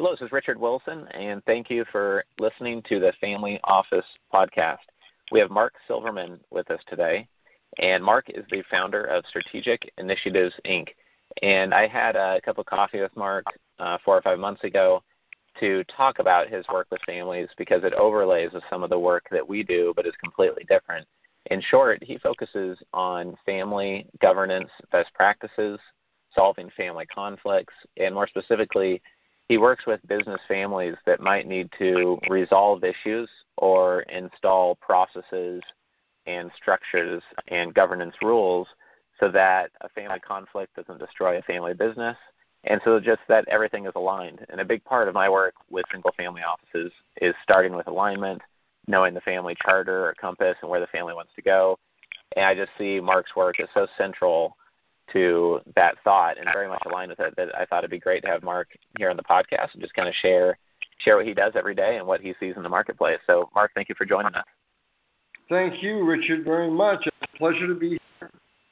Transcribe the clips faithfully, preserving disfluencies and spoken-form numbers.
Hello, this is Richard Wilson, and thank you for listening to the Family Office podcast. We have Mark Silverman with us today, and Mark is the founder of Strategic Initiatives, Incorporated. And I had a cup of coffee with Mark uh, four or five months ago to talk about his work with families because it overlays with some of the work that we do, but is completely different. In short, he focuses on family governance best practices, solving family conflicts, and more specifically, he works with business families that might need to resolve issues or install processes and structures and governance rules so that a family conflict doesn't destroy a family business, and so just that everything is aligned. And a big part of my work with single-family offices is starting with alignment, knowing the family charter or compass and where the family wants to go. And I just see Mark's work as so central to that thought and very much aligned with it that I thought it'd be great to have Mark here on the podcast and just kind of share share what he does every day and what he sees in the marketplace. So, Mark, thank you for joining us. Thank you, Richard, very much. It's a pleasure to be here.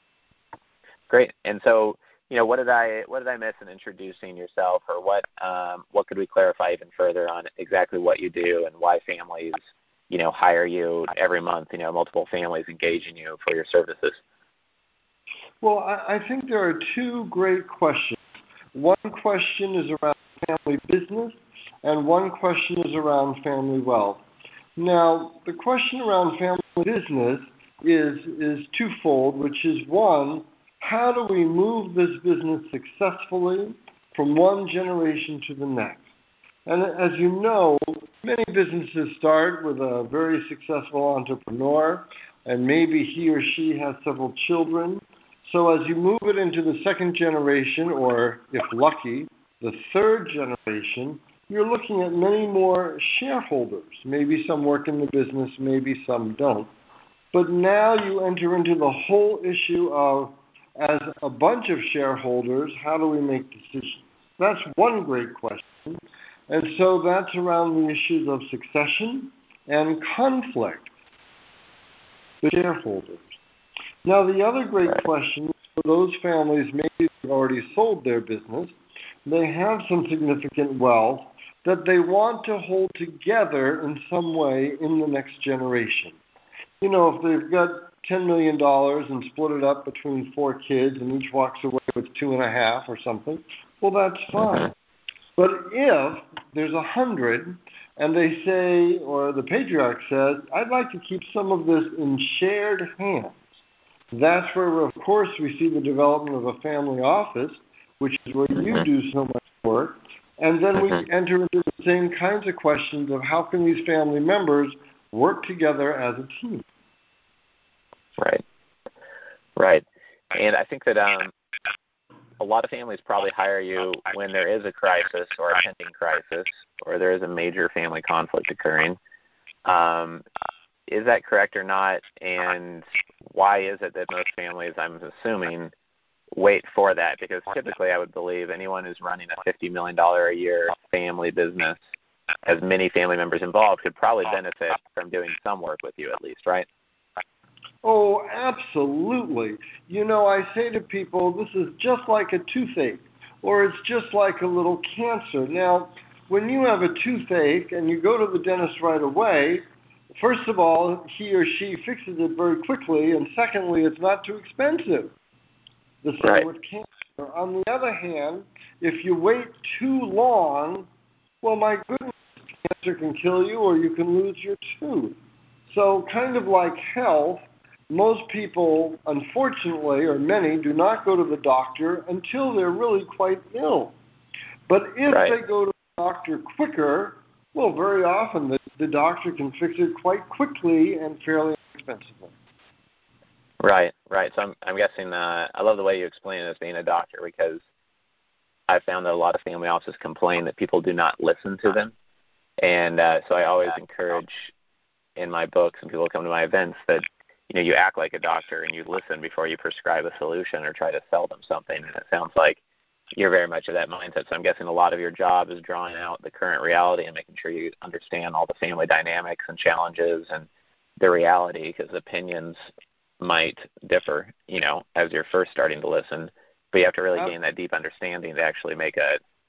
Great. And so, you know, what did I what did I miss in introducing yourself, or what um, what could we clarify even further on exactly what you do and why families, you know, hire you every month? You know, multiple families engaging you for your services. Well, I, I think there are two great questions. One question is around family business, and one question is around family wealth. Now, the question around family business is is twofold, which is one, how do we move this business successfully from one generation to the next? And as you know, many businesses start with a very successful entrepreneur, and maybe he or she has several children. So as you move it into the second generation, or if lucky, the third generation, you're looking at many more shareholders. Maybe some work in the business, maybe some don't. But now you enter into the whole issue of, as a bunch of shareholders, how do we make decisions? That's one great question. And so that's around the issues of succession and conflict with shareholders. Now, the other great question for those families, maybe they've already sold their business, they have some significant wealth that they want to hold together in some way in the next generation. You know, if they've got ten million dollars and split it up between four kids and each walks away with two and a half or something, well, that's fine. But if there's a hundred and they say, or the patriarch says, I'd like to keep some of this in shared hands, that's where, of course, we see the development of a family office, which is where you do so much work. And then we enter into the same kinds of questions of how can these family members work together as a team. Right. Right. And I think that um, a lot of families probably hire you when there is a crisis or a pending crisis, or there is a major family conflict occurring. Um, is that correct or not? And why is it that most families, I'm assuming, wait for that? Because typically I would believe anyone who's running a fifty million dollars a year family business, as many family members involved, could probably benefit from doing some work with you at least, right? Oh, absolutely. You know, I say to people, this is just like a toothache, or it's just like a little cancer. Now, when you have a toothache and you go to the dentist right away, first of all, he or she fixes it very quickly, and secondly, it's not too expensive. The same right. with cancer. On the other hand, if you wait too long, well, my goodness, cancer can kill you or you can lose your tooth. So kind of like health, most people, unfortunately, or many, do not go to the doctor until they're really quite ill. But if right. they go to the doctor quicker, well, very often the, the doctor can fix it quite quickly and fairly inexpensively. Right, right. So I'm, I'm guessing, uh, I love the way you explain it as being a doctor, because I've found that a lot of family offices complain that people do not listen to them. And uh, so I always encourage in my books and people come to my events that, you know, you act like a doctor and you listen before you prescribe a solution or try to sell them something. And it sounds like you're very much of that mindset. So I'm guessing a lot of your job is drawing out the current reality and making sure you understand all the family dynamics and challenges and the reality, because opinions might differ, you know, as you're first starting to listen. But you have to really gain that deep understanding to actually make a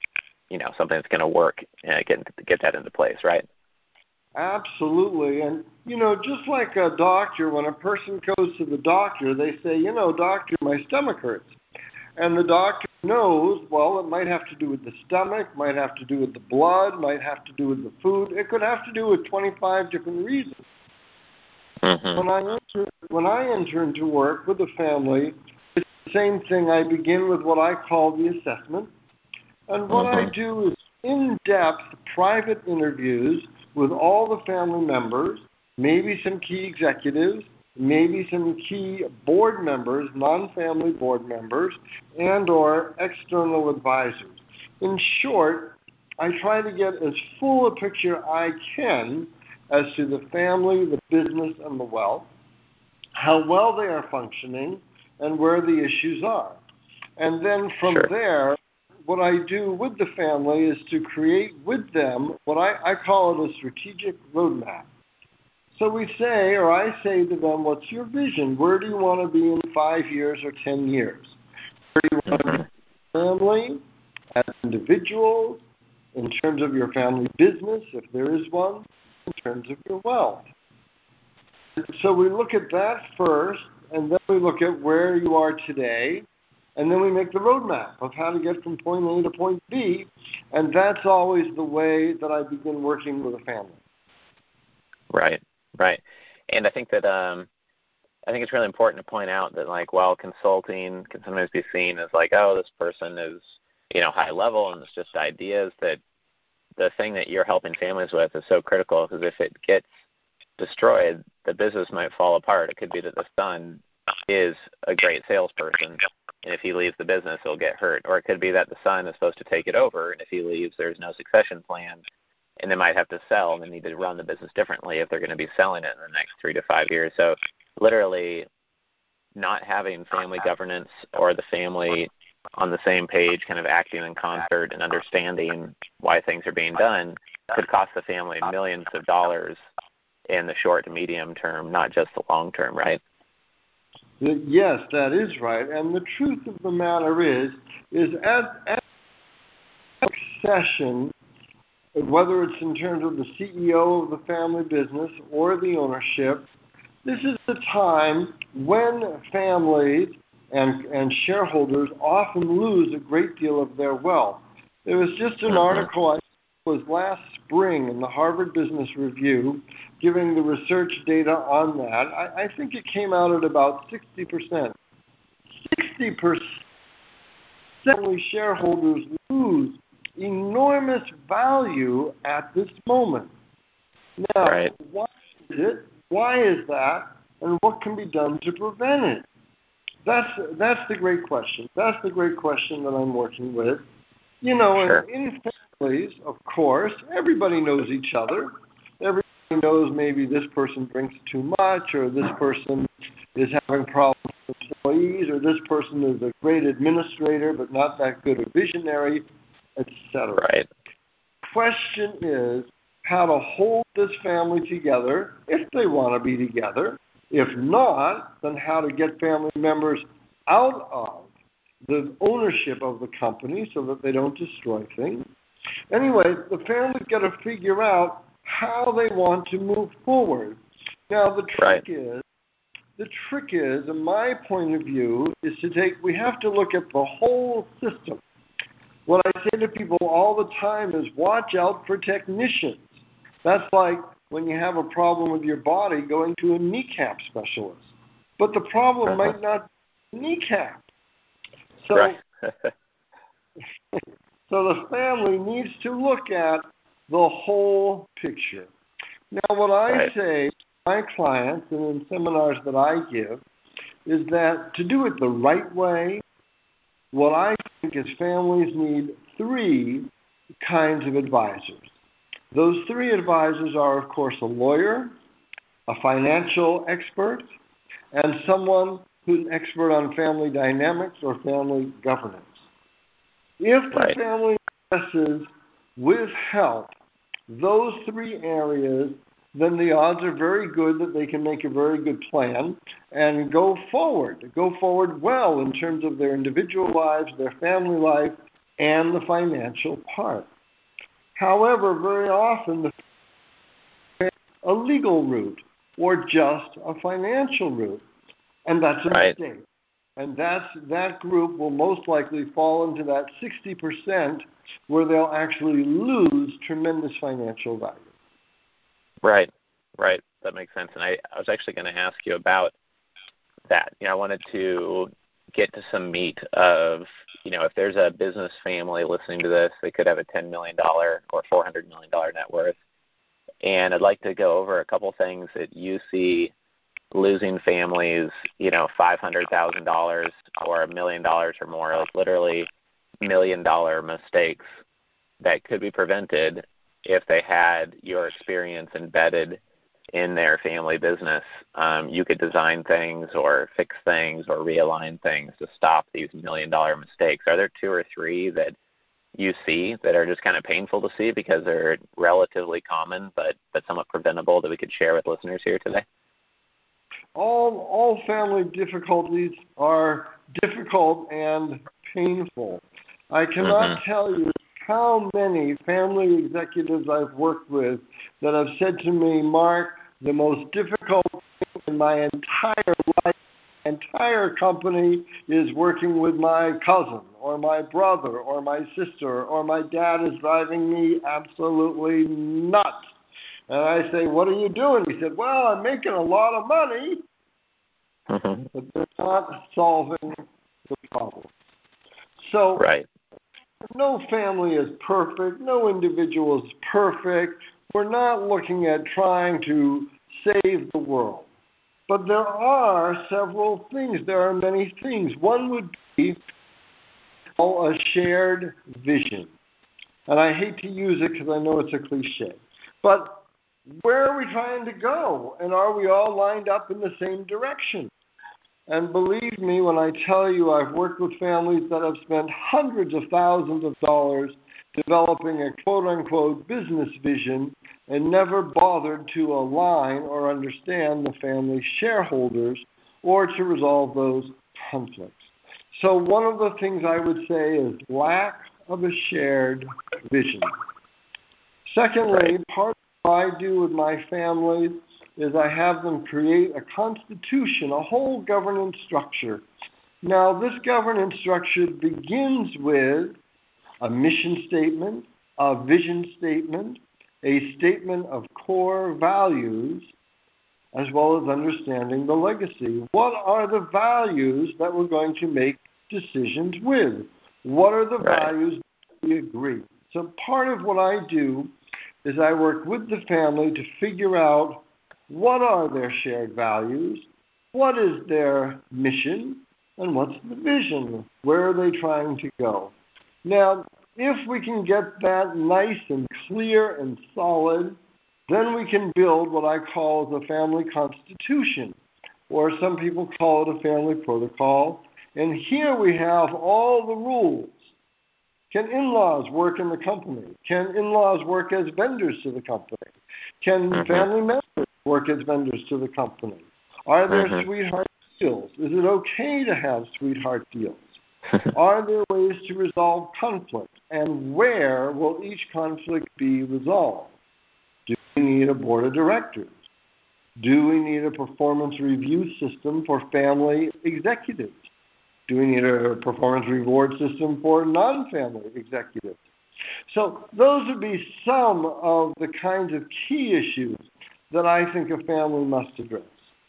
you know, something that's going to work and get get that into place, right? Absolutely. And, you know, just like a doctor, when a person goes to the doctor, they say, you know, doctor, my stomach hurts. And the doctor knows, well, it might have to do with the stomach, might have to do with the blood, might have to do with the food. It could have to do with twenty-five different reasons. Mm-hmm. When I enter, when I enter into work with a family, it's the same thing. I begin with what I call the assessment. And what Mm-hmm. I do is in-depth private interviews with all the family members, maybe some key executives, maybe some key board members, non-family board members, and or external advisors. In short, I try to get as full a picture I can as to the family, the business, and the wealth, how well they are functioning, and where the issues are. And then from Sure. there, what I do with the family is to create with them what I, I call it a strategic roadmap. So we say, or I say to them, what's your vision? Where do you want to be in five years or ten years? Where do you want to be as a family, as individuals, in terms of your family business, if there is one, in terms of your wealth? So we look at that first, and then we look at where you are today, and then we make the roadmap of how to get from point A to point B, and that's always the way that I begin working with a family. Right, right. And I think that um, I think it's really important to point out that, like, while consulting can sometimes be seen as like, oh, this person is, you know, high level and it's just ideas, that the thing that you're helping families with is so critical, because if it gets destroyed, the business might fall apart. It could be that the son is a great salesperson, and if he leaves the business, he'll get hurt. Or it could be that the son is supposed to take it over, and if he leaves, there's no succession plan, and they might have to sell, and they need to run the business differently if they're going to be selling it in the next three to five years. So literally not having family governance or the family on the same page, kind of acting in concert and understanding why things are being done, could cost the family millions of dollars in the short to medium term, not just the long term, right? Yes, that is right. And the truth of the matter is, is at, at succession, whether it's in terms of the C E O of the family business or the ownership, this is the time when families and, and shareholders often lose a great deal of their wealth. There was just an article I was last spring in the Harvard Business Review giving the research data on that. I, I think it came out at about sixty percent. sixty percent of shareholders lose enormous value at this moment. Now, right. Why is it? Why is that? And what can be done to prevent it? That's that's the great question. That's the great question that I'm working with. You know, Sure. in, in families, of course, everybody knows each other. Everybody knows maybe this person drinks too much, or this person is having problems with employees, or this person is a great administrator but not that good a visionary, et cetera. Right. Question is how to hold this family together if they want to be together. If not, then how to get family members out of the ownership of the company so that they don't destroy things. Anyway, the family's got to figure out how they want to move forward. Now, the trick Right. is, the trick is, in my point of view, is to take, we have to look at the whole system. What I say to people all the time is watch out for technicians. That's like when you have a problem with your body, going to a kneecap specialist. But the problem Uh-huh. might not be kneecap. So, Right. so the family needs to look at the whole picture. Now, what I Right. say to my clients and in seminars that I give is that to do it the right way, what I think is families need three kinds of advisors. Those three advisors are, of course, a lawyer, a financial expert, and someone who's an expert on family dynamics or family governance. If the Right. family addresses with help those three areas, then the odds are very good that they can make a very good plan and go forward, go forward well in terms of their individual lives, their family life, and the financial part. However, very often the a legal route or just a financial route, and that's a right. mistake. And that's, that group will most likely fall into that sixty percent where they'll actually lose tremendous financial value. Right, right. That makes sense. And I, I was actually going to ask you about that. You know, I wanted to get to some meat of, you know, if there's a business family listening to this, they could have a ten million dollars or four hundred million dollars net worth. And I'd like to go over a couple things that you see losing families, you know, five hundred thousand dollars or a million dollars or more, like literally million dollar mistakes that could be prevented if they had your experience embedded in their family business. Um, you could design things or fix things or realign things to stop these million dollar mistakes. Are there two or three that you see that are just kind of painful to see because they're relatively common but, but somewhat preventable that we could share with listeners here today? All, all family difficulties are difficult and painful. I cannot Mm-hmm. tell you how many family executives I've worked with that have said to me, Mark, the most difficult thing in my entire life, my entire company is working with my cousin or my brother or my sister or my dad is driving me absolutely nuts. And I say, what are you doing? He said, well, I'm making a lot of money, Mm-hmm. but they're not solving the problem. So Right. no family is perfect. No individual is perfect. We're not looking at trying to save the world. But there are several things. There are many things. One would be a shared vision. And I hate to use it because I know it's a cliche. But where are we trying to go? And are we all lined up in the same direction? And believe me when I tell you I've worked with families that have spent hundreds of thousands of dollars developing a quote-unquote business vision and never bothered to align or understand the family shareholders or to resolve those conflicts. So one of the things I would say is lack of a shared vision. Secondly, Right. part of what I do with my families is I have them create a constitution, a whole governance structure. Now, this governance structure begins with a mission statement, a vision statement, a statement of core values, as well as understanding the legacy. What are the values that we're going to make decisions with? What are the Right. values that we agree? So part of what I do is I work with the family to figure out what are their shared values, what is their mission, and what's the vision? Where are they trying to go? Now, if we can get that nice and clear and solid, then we can build what I call the family constitution, or some people call it a family protocol. And here we have all the rules. Can in-laws work in the company? Can in-laws work as vendors to the company? Can Mm-hmm. family members work as vendors to the company? Are there Mm-hmm. sweetheart deals? Is it okay to have sweetheart deals? Are there ways to resolve conflict? And where will each conflict be resolved? Do we need a board of directors? Do we need a performance review system for family executives? Do we need a performance reward system for non-family executives? So those would be some of the kinds of key issues that I think a family must address.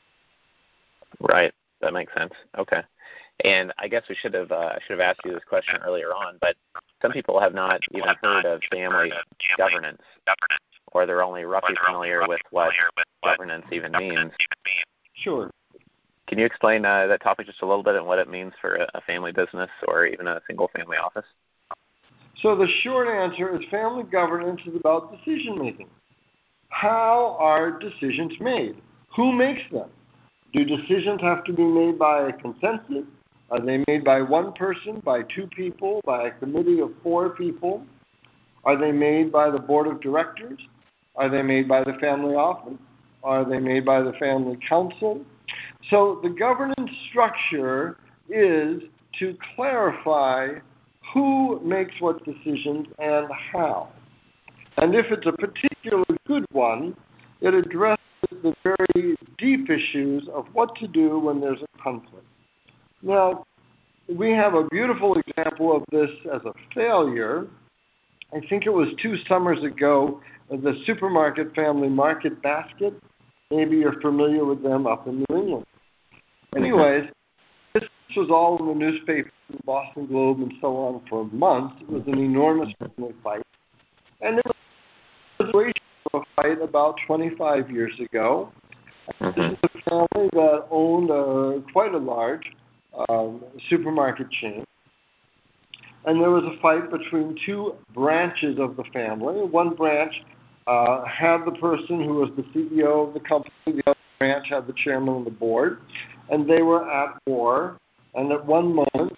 Right. That makes sense. Okay. And I guess we should have uh, should have asked you this question earlier on, but some people have not even heard of family governance, or they're only roughly familiar with what governance even means. Sure. Can you explain uh, that topic just a little bit and what it means for a, a family business or even a single family office? So the short answer is family governance is about decision making. How are decisions made? Who makes them? Do decisions have to be made by a consensus? Are they made by one person, by two people, by a committee of four people? Are they made by the board of directors? Are they made by the family office? Are they made by the family council? So the governance structure is to clarify who makes what decisions and how. And if it's a particularly good one, it addresses the very deep issues of what to do when there's a conflict. Now, we have a beautiful example of this as a failure. I think it was two summers ago, the supermarket family Market Basket. Maybe you're familiar with them up in New England. Anyways, this was all in the newspaper, the Boston Globe, and so on for months. It was an enormous family fight. And it was a fight about twenty-five years ago. Mm-hmm. This is a family that owned a, quite a large um, supermarket chain. And there was a fight between two branches of the family. One branch uh, had the person who was the C E O of the company. The other branch had the chairman of the board. And they were at war. And at one moment,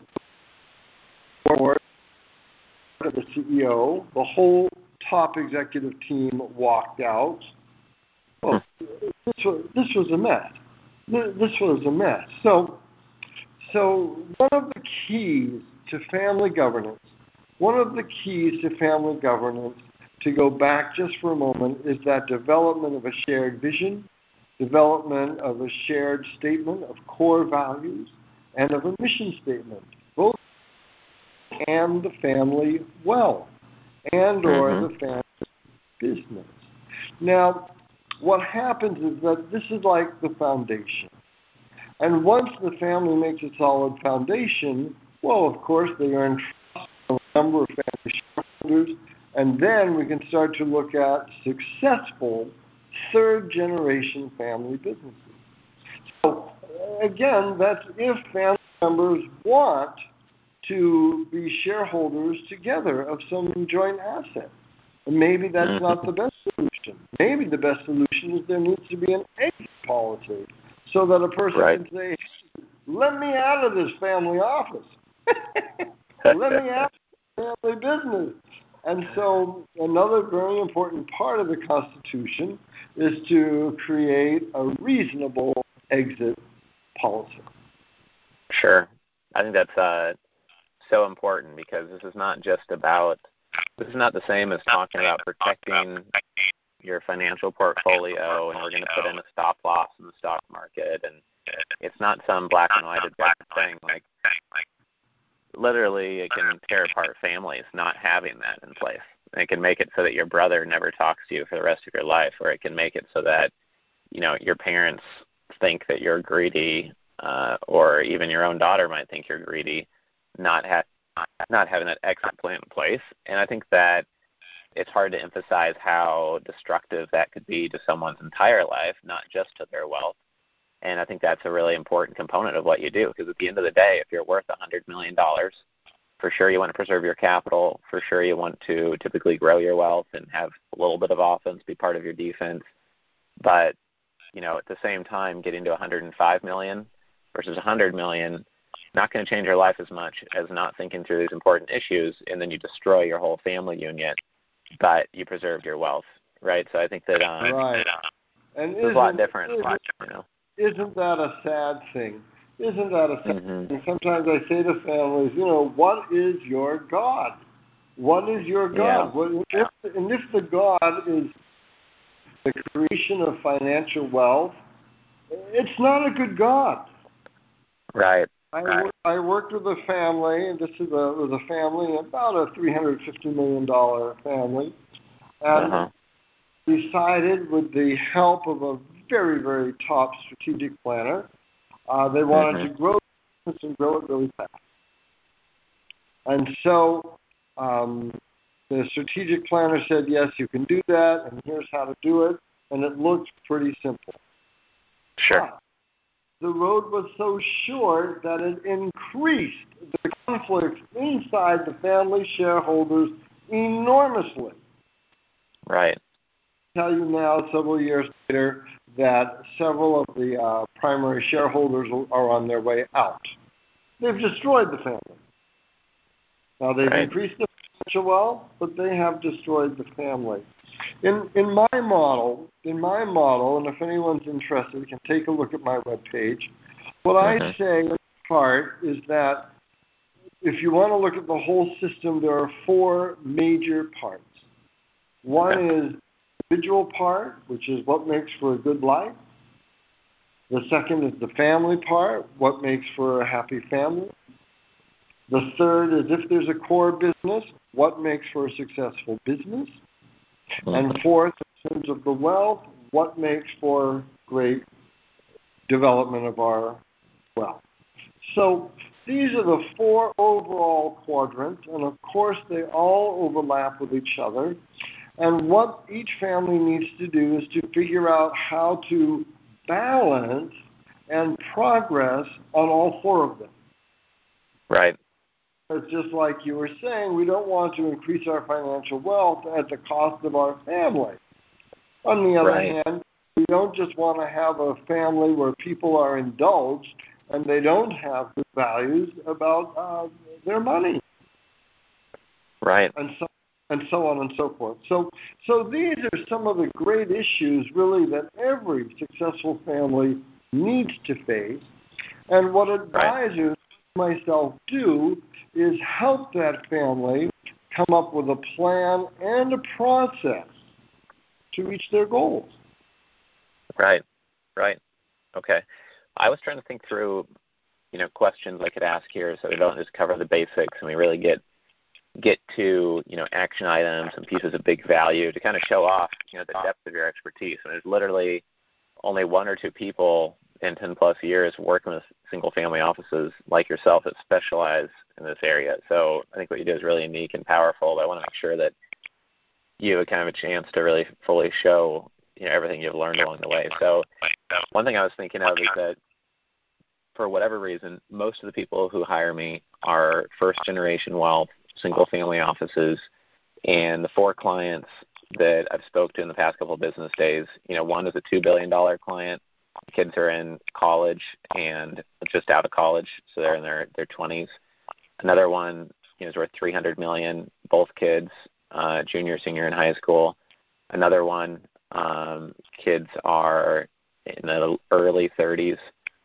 the C E O, the whole top executive team walked out. Well, this was, this was a mess. This was a mess. So, so one of the keys to family governance, one of the keys to family governance, to go back just for a moment, is that development of a shared vision, development of a shared statement of core values, and of a mission statement, both and the family wealth, and or mm-hmm. the family business. Now, what happens is that this is like the foundation. And once the family makes a solid foundation, well, of course, they earn trust from a number of family shareholders, and then we can start to look at successful third-generation family businesses. So, again, that's if family members want to be shareholders together of some joint asset. And maybe that's not the best solution. Maybe the best solution is there needs to be an exit policy so that a person right. can say, let me out of this family office. Let me out of family business. And so another very important part of the Constitution is to create a reasonable exit policy. Sure. I think that's uh, so important because this is not just about, this is not the same as talking about protecting your financial portfolio and we're going to put in a stop loss in the stock market. And it's not some black and white thing. Like, literally, it can tear apart families not having that in place. It can make it so that your brother never talks to you for the rest of your life, or it can make it so that, you know, your parents think that you're greedy, uh, or even your own daughter might think you're greedy, not ha- not having that exit plan in place. And I think that it's hard to emphasize how destructive that could be to someone's entire life, not just to their wealth. And I think that's a really important component of what you do, because at the end of the day, if you're worth one hundred million dollars, for sure you want to preserve your capital. For sure you want to typically grow your wealth and have a little bit of offense be part of your defense. But, you know, at the same time, getting to one hundred five million dollars versus one hundred million dollars, not going to change your life as much as not thinking through these important issues, and then you destroy your whole family unit, but you preserved your wealth, right? So I think that um, right. and it's a lot different, you know. Isn't that a sad thing? Isn't that a sad mm-hmm. thing? Sometimes I say to families, you know, what is your God? What is your God? Yeah. What, if, and if the God is the creation of financial wealth, it's not a good God. Right. I, right. I worked with a family, and this is a, was a family, about a three hundred fifty million dollars family, and uh-huh. decided with the help of a very, very top strategic planner, uh, they wanted mm-hmm. to grow business and grow it really fast. And so um, the strategic planner said, yes, you can do that, and here's how to do it, and it looked pretty simple. Sure. But the road was so short that it increased the conflicts inside the family shareholders enormously. Right. I tell you now, several years later, that several of the uh, primary shareholders are on their way out. They've destroyed the family. Now, they've right. increased the financial wealth, but they have destroyed the family. In in my model, in my model, and if anyone's interested, you can take a look at my webpage. What mm-hmm. I say in part is that if you want to look at the whole system, there are four major parts. One Okay. is the individual part, which is what makes for a good life. The second is the family part, what makes for a happy family. The third is if there's a core business, what makes for a successful business. Mm-hmm. And fourth, in terms of the wealth, what makes for great development of our wealth. So these are the four overall quadrants, and of course they all overlap with each other. And what each family needs to do is to figure out how to balance and progress on all four of them. Right. It's just like you were saying, we don't want to increase our financial wealth at the cost of our family. On the other Right. hand, we don't just want to have a family where people are indulged and they don't have good values about uh, their money. Right. And so and so on and so forth. So, so these are some of the great issues, really, that every successful family needs to face. And what advisors, right. myself, do is help that family come up with a plan and a process to reach their goals. Right. Right. Okay. I was trying to think through, you know, questions I could ask here so we don't just cover the basics and we really get get to, you know, action items and pieces of big value to kind of show off, you know, the depth of your expertise. And there's literally only one or two people in ten plus years working with single family offices like yourself that specialize in this area. So I think what you do is really unique and powerful, but I want to make sure that you have kind of a chance to really fully show, you know, everything you've learned along the way. So one thing I was thinking of is that for whatever reason, most of the people who hire me are first generation wealth, single family offices, and the four clients that I've spoke to in the past couple of business days, you know, one is a two billion dollars client. The kids are in college and just out of college, so they're in their, their twenties. Another one, you know, is worth three hundred million dollars, both kids, uh, junior, senior in high school. Another one, um, kids are in the early thirties.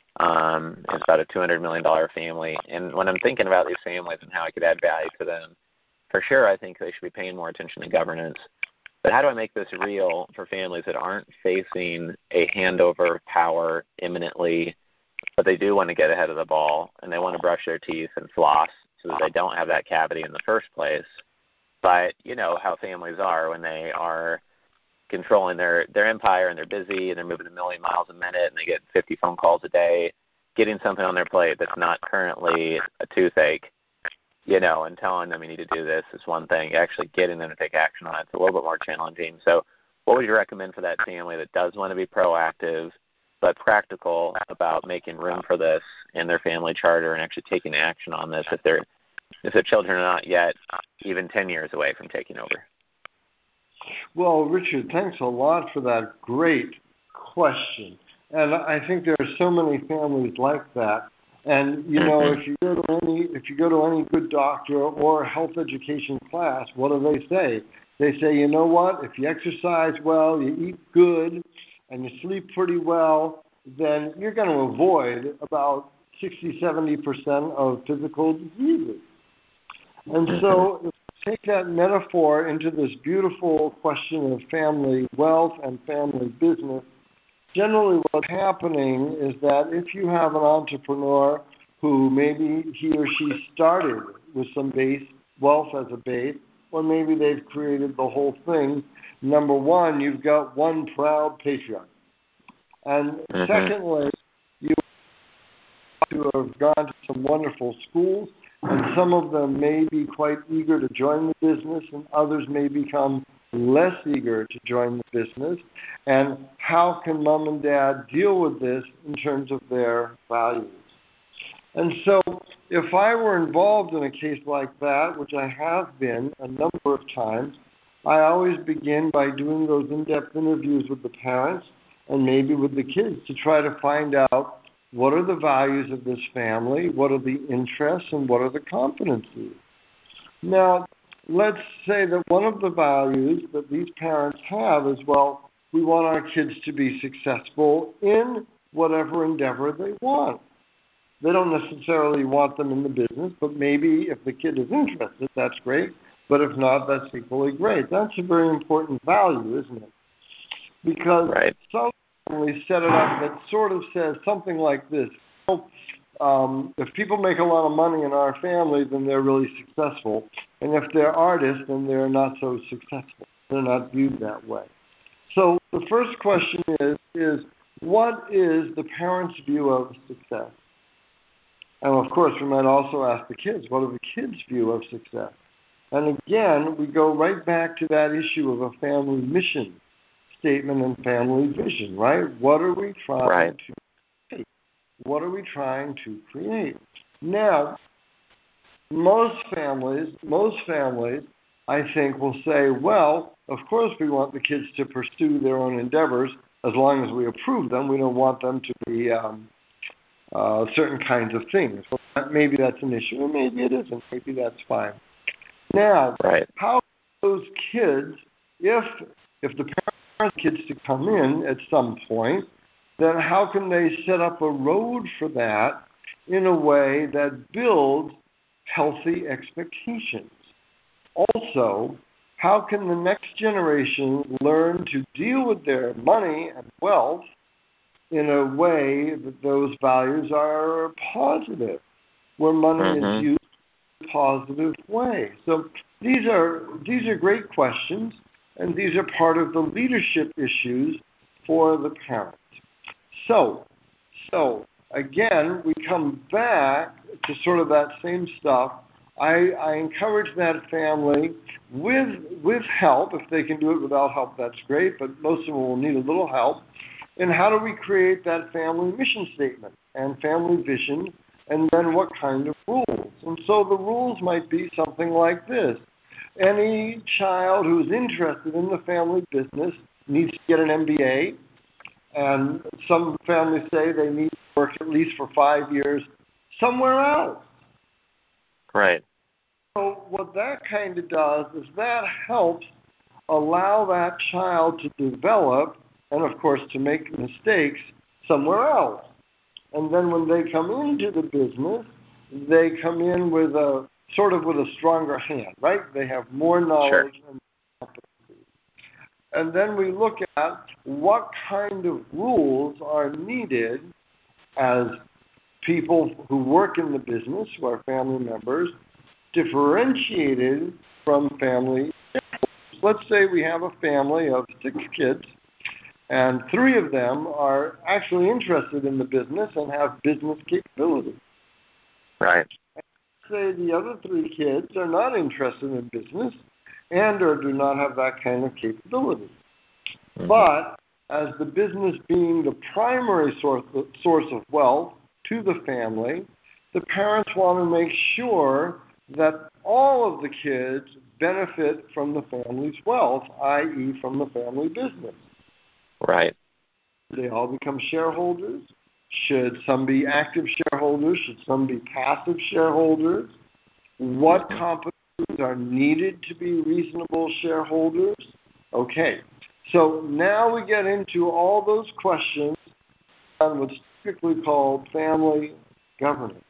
Um, it's about a two hundred million dollars family. And when I'm thinking about these families and how I could add value to them, for sure I think they should be paying more attention to governance. But how do I make this real for families that aren't facing a handover of power imminently, but they do want to get ahead of the ball and they want to brush their teeth and floss so that they don't have that cavity in the first place? But you know how families are when they are controlling their, their empire and they're busy and they're moving a million miles a minute and they get fifty phone calls a day, getting something on their plate that's not currently a toothache, you know, and telling them you need to do this is one thing. Actually getting them to take action on it is a little bit more challenging. So what would you recommend for that family that does want to be proactive but practical about making room for this in their family charter and actually taking action on this if they're if their children are not yet even ten years away from taking over? Well, Richard, thanks a lot for that great question. And I think there are so many families like that. And you know, if you go to any if you go to any good doctor or health education class, what do they say? They say, you know what? If you exercise well, you eat good, and you sleep pretty well, then you're going to avoid about sixty, seventy percent of physical diseases. And so if you take that metaphor into this beautiful question of family wealth and family business, generally what's happening is that if you have an entrepreneur who maybe he or she started with some base wealth as a base, or maybe they've created the whole thing, number one, you've got one proud patriarch. And mm-hmm. secondly, you have to have gone to some wonderful schools, and some of them may be quite eager to join the business, and others may become less eager to join the business. And how can mom and dad deal with this in terms of their values? And so if I were involved in a case like that, which I have been a number of times, I always begin by doing those in-depth interviews with the parents and maybe with the kids to try to find out what are the values of this family, what are the interests, and what are the competencies. Now, let's say that one of the values that these parents have is, well, we want our kids to be successful in whatever endeavor they want. They don't necessarily want them in the business, but maybe if the kid is interested, that's great. But if not, that's equally great. That's a very important value, isn't it? Because right. some families set it up that sort of says something like this. Um, if people make a lot of money in our family, then they're really successful. And if they're artists, then they're not so successful. They're not viewed that way. So the first question is, is what is the parents' view of success? And of course, we might also ask the kids, what are the kids' view of success? And again, we go right back to that issue of a family mission statement and family vision, right? What are we trying right. to create? What are we trying to create? Now, most families, most families, I think, will say, well, of course we want the kids to pursue their own endeavors as long as we approve them. We don't want them to be um, uh, certain kinds of things. Well, that, maybe that's an issue, or maybe it isn't. Maybe that's fine. Now, right. how those kids, if if the parents want kids to come in at some point, then how can they set up a road for that in a way that builds healthy expectations? Also, how can the next generation learn to deal with their money and wealth in a way that those values are positive, where money mm-hmm. is used in a positive way? So these are these are great questions, and these are part of the leadership issues for the parents. So, so again, we come back to sort of that same stuff. I, I encourage that family with with help. If they can do it without help, that's great, but most of them will need a little help. And how do we create that family mission statement and family vision, and then what kind of rules? And so the rules might be something like this. Any child who's interested in the family business needs to get an M B A, and some families say they need to work at least for five years somewhere else. Right. So what that kind of does is that helps allow that child to develop and, of course, to make mistakes somewhere else. And then when they come into the business, they come in with a sort of with a stronger hand, right? They have more knowledge sure. and competency. And then we look at what kind of rules are needed as people who work in the business, who are family members, differentiated from family shareholders. Let's say we have a family of six kids, and three of them are actually interested in the business and have business capability. Right. Say the other three kids are not interested in business and or do not have that kind of capability. Mm-hmm. But as the business being the primary source of, source of wealth to the family, the parents want to make sure that all of the kids benefit from the family's wealth, that is from the family business. Right. They all become shareholders. Should some be active shareholders? Should some be passive shareholders? What competencies are needed to be reasonable shareholders? Okay. So now we get into all those questions on what's typically called family governance.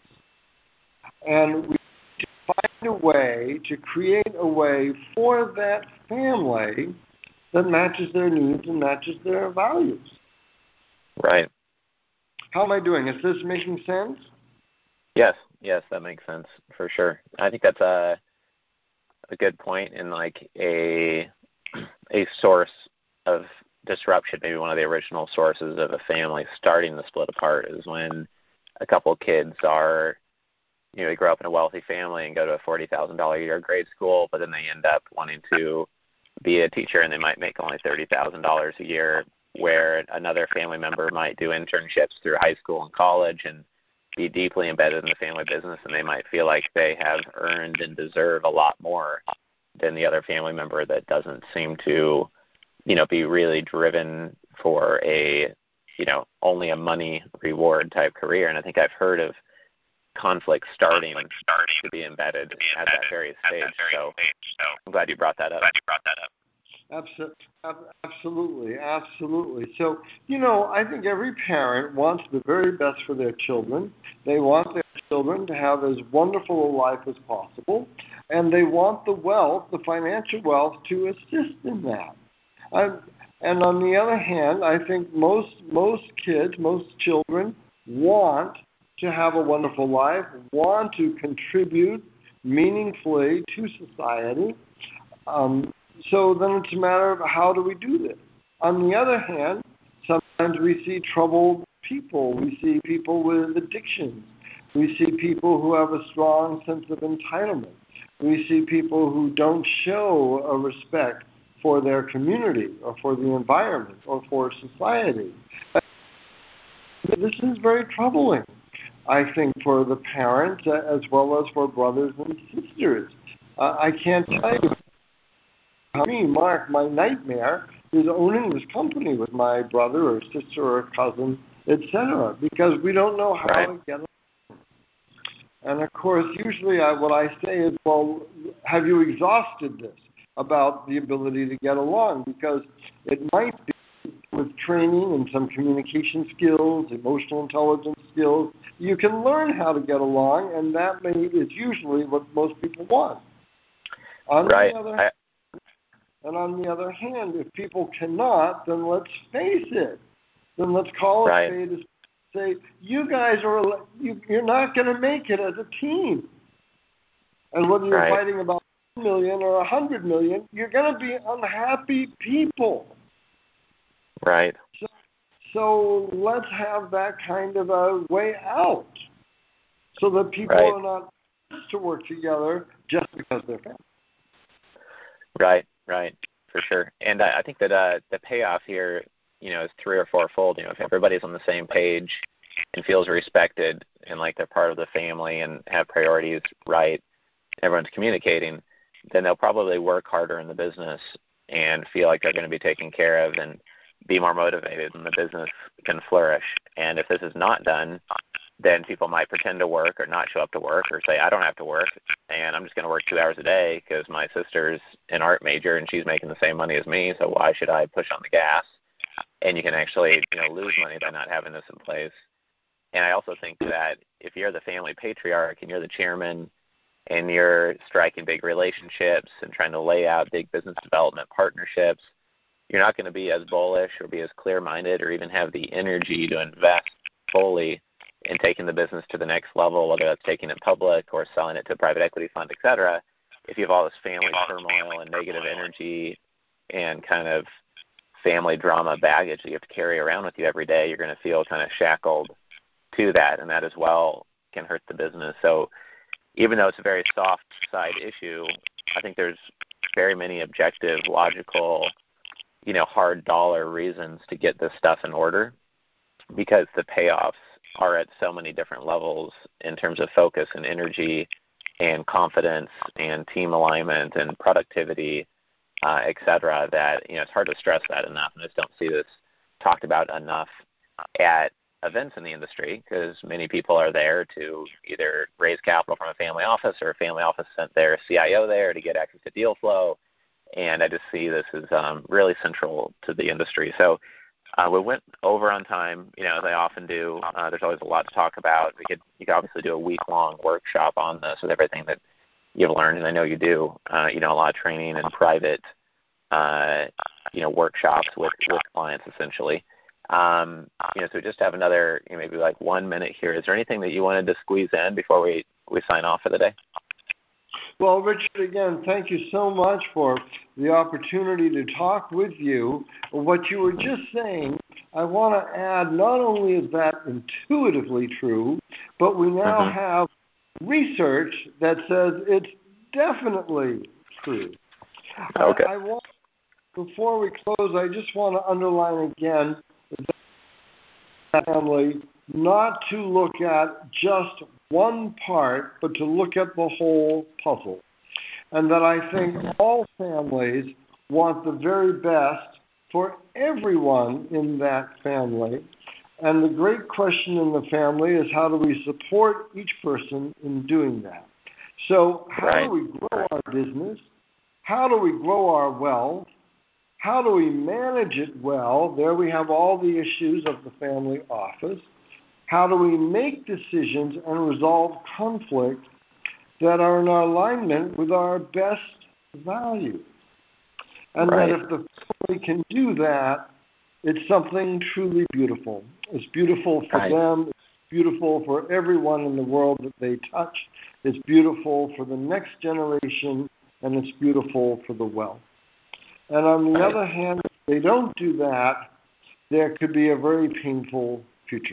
And we need to find a way to create a way for that family that matches their needs and matches their values. Right. How am I doing? Is this making sense? Yes, yes, that makes sense for sure. I think that's a a good point, and like a a source of disruption. Maybe one of the original sources of a family starting to split apart is when a couple of kids are, you know, they grow up in a wealthy family and go to a forty thousand dollars a year grade school, but then they end up wanting to be a teacher and they might make only thirty thousand dollars a year, where another family member might do internships through high school and college and be deeply embedded in the family business, and they might feel like they have earned and deserve a lot more than the other family member that doesn't seem to, you know, be really driven for a, you know, only a money reward type career. And I think I've heard of conflict starting, conflict starting to be embedded, to be embedded at that very stage. That very so, stage. So I'm glad you brought that up. Glad you brought that up. Abso- ab- Absolutely, absolutely. So, you know, I think every parent wants the very best for their children. They want their children to have as wonderful a life as possible, and they want the wealth, the financial wealth, to assist in that. Um, and on the other hand, I think most most kids, most children want to have a wonderful life, want to contribute meaningfully to society. Um, so then it's a matter of how do we do this? On the other hand, sometimes we see troubled people. We see people with addictions. We see people who have a strong sense of entitlement. We see people who don't show a respect for their community or for the environment or for society. This is very troubling, I think, for the parents as well as for brothers and sisters. Uh, I can't tell you. For me, Mark, my nightmare is owning this company with my brother or sister or cousin, et cetera, because we don't know how right. to get along. And of course, usually I, what I say is, well, have you exhausted this about the ability to get along? Because it might be with training and some communication skills, emotional intelligence skills, you can learn how to get along, and that may, is usually what most people want. On right. the other hand, And on the other hand, if people cannot, then let's face it. Then let's call a right. spade a spade. Say, you guys are you, you're not going to make it as a team. And whether you're right. fighting about one million or one hundred million, you're going to be unhappy people. Right. So, so let's have that kind of a way out, so that people right. are not forced to work together just because they're family. Right. Right, for sure. And I, I think that uh, the payoff here, you know, is three or fourfold. You know, if everybody's on the same page and feels respected and like they're part of the family and have priorities right, everyone's communicating, then they'll probably work harder in the business and feel like they're going to be taken care of and be more motivated, and the business can flourish. And if this is not done, then people might pretend to work or not show up to work or say, I don't have to work, and I'm just going to work two hours a day because my sister's an art major and she's making the same money as me, so why should I push on the gas? And you can actually, you know, lose money by not having this in place. And I also think that if you're the family patriarch and you're the chairman and you're striking big relationships and trying to lay out big business development partnerships, you're not going to be as bullish or be as clear-minded or even have the energy to invest fully in taking the business to the next level, whether that's taking it public or selling it to a private equity fund, et cetera. If you have all this family turmoil and negative energy and kind of family drama baggage that you have to carry around with you every day, you're going to feel kind of shackled to that, and that as well can hurt the business. So even though it's a very soft side issue, I think there's very many objective, logical, you know, hard dollar reasons to get this stuff in order, because the payoffs are at so many different levels in terms of focus and energy and confidence and team alignment and productivity, uh, et cetera, that, you know, it's hard to stress that enough. And I just don't see this talked about enough at events in the industry, because many people are there to either raise capital from a family office, or a family office sent their C I O there to get access to deal flow. And I just see this as um, really central to the industry. So uh, we went over on time, you know, as I often do. Uh, there's always a lot to talk about. We could, you could obviously do a week-long workshop on this with everything that you've learned, and I know you do. Uh, you know, a lot of training and private, uh, you know, workshops with, with clients, essentially. Um, you know, so just have another, you know, maybe like one minute here. Is there anything that you wanted to squeeze in before we, we sign off for the day? Well, Richard, again, thank you so much for the opportunity to talk with you. What you were just saying, I want to add, not only is that intuitively true, but we now mm-hmm. have research that says it's definitely true. Okay. I, I want, before we close, I just want to underline again that family, not to look at just one part, but to look at the whole puzzle. And that I think all families want the very best for everyone in that family. And the great question in the family is, how do we support each person in doing that? So how right. do we grow our business? How do we grow our wealth? How do we manage it well? There we have all the issues of the family office. How do we make decisions and resolve conflict that are in alignment with our best values? And right. that if the family can do that, it's something truly beautiful. It's beautiful for right. them. It's beautiful for everyone in the world that they touch. It's beautiful for the next generation, and it's beautiful for the wealth. And on the right. other hand, if they don't do that, there could be a very painful future.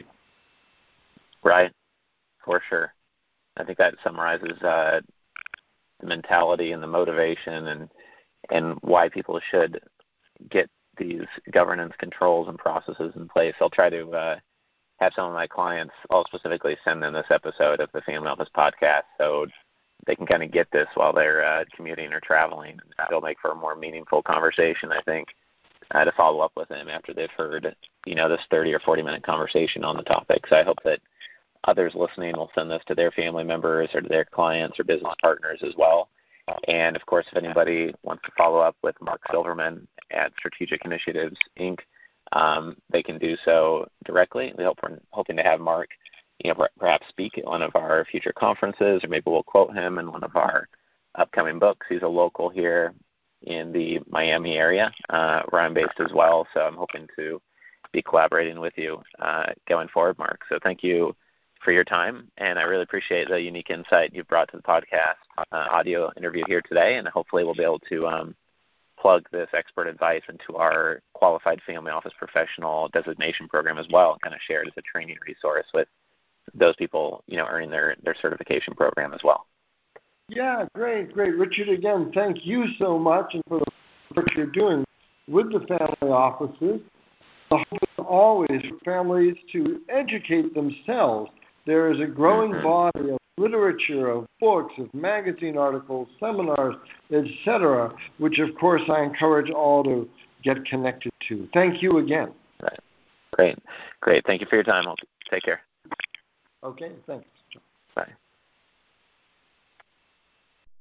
Right, for sure. I think that summarizes uh, the mentality and the motivation and and why people should get these governance controls and processes in place. I'll try to uh, have some of my clients, I'll specifically send them this episode of the Family Office podcast so they can kind of get this while they're uh, commuting or traveling. It'll make for a more meaningful conversation, I think, uh, to follow up with them after they've heard, you know, this thirty or forty minute conversation on the topic. So I hope that others listening will send this to their family members or to their clients or business partners as well. And, of course, if anybody wants to follow up with Mark Silverman at Strategic Initiatives, Incorporated, um, they can do so directly. We hope we're hoping to have Mark, you know, perhaps speak at one of our future conferences, or maybe we'll quote him in one of our upcoming books. He's a local here in the Miami area, uh, where I'm based as well. So I'm hoping to be collaborating with you uh, going forward, Mark. So thank you for your time, and I really appreciate the unique insight you've brought to the podcast uh, audio interview here today, and hopefully we'll be able to um, plug this expert advice into our Qualified Family Office Professional Designation Program as well, and kind of share it as a training resource with those people, you know, earning their, their certification program as well. Yeah, great, great. Richard, again, thank you so much and for the work you're doing with the family offices. The hope is always for families to educate themselves. There is a growing mm-hmm. body of literature, of books, of magazine articles, seminars, et cetera, which, of course, I encourage all to get connected to. Thank you again. Right. Great. Great. Thank you for your time. Take care. Okay, thanks. Bye.